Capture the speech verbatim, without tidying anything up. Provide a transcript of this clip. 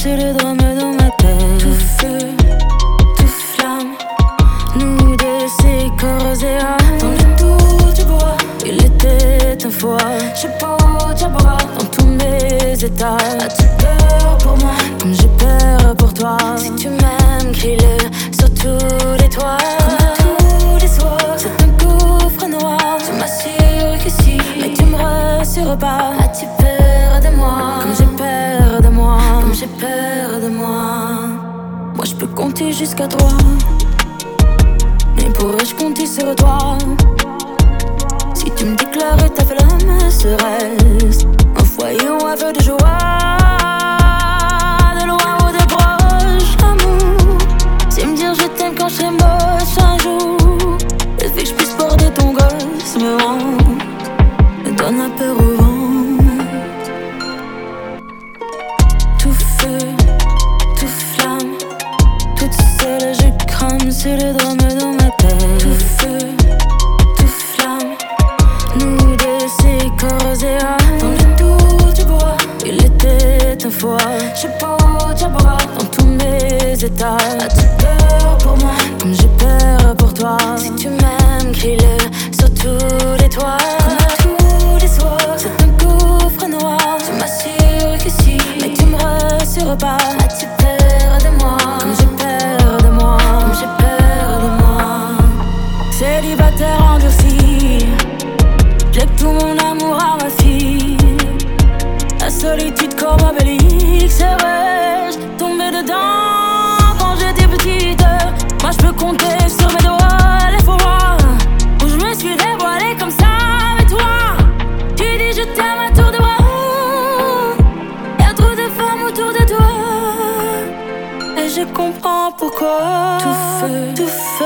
c'est le drame dans ma tête. Tout feu, tout flamme, nous deux c'est corps et âme. Dans le doute du bois, il était une fois. J'ai beau dire bois dans tous mes états. As-tu peur pour moi comme j'ai peur pour toi? Si tu m'aimes, crie-le sur tous les toits. Comme tous les soirs, c'est un gouffre noir. Tu m'assures que si, mais tu me rassures pas. As-tu peur de moi comme j'ai peur de moi? Comme j'ai peur de moi. Moi je peux compter jusqu'à trois, mais pourrais-je compter sur toi? Si tu me déclares ta flamme, serait-ce un foyer ou un feu de joie? De loin ou de proche, amour. C'est me dire je t'aime quand je serai moche un jour. Le fait que je puisse porter ton gosse me rend, me donne un peu au vent. Tout feu, tout flamme, toute seule je crame, c'est le drame dans ma tête. Tout feu, tout flamme, nous deux c'est corps et âme. Dans le doute du bois, il était une fois. J'ai beau dire bois dans tous mes états. As-tu peur pour moi comme j'ai peur pour toi? Si tu m'aimes, crie-le sur tous les toits. Comme tous les soirs, c'est un gouffre noir. Tu m'assures que si, mais tu me rassures pas. As-tu peur de moi comme j'ai peur de moi? Comme j'ai peur de moi. Célibataire endurci, j'ai tout mon amour à ma fille. La solitude comme obélique, c'est vrai, j'étais tombée dedans quand j'étais petite. Moi je peux compter sur mes doigts les fois où je me suis dévoilée comme ça. Mais toi, tu dis je t'aime à tour de bras. Y'a trop de femmes autour de toi, et je comprends pourquoi. Tout feu, tout feu,